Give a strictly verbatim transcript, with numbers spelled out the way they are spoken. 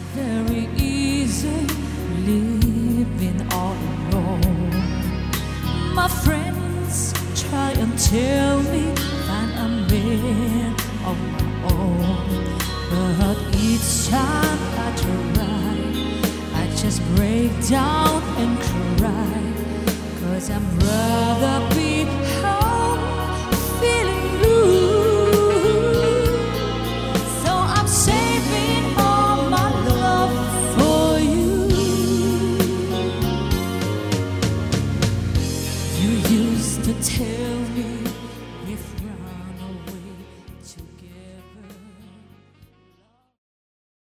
very easy living all alone. My friends try and tell me that I'm man on my own, but each time I try, I just break down and cry, 'cause I'm running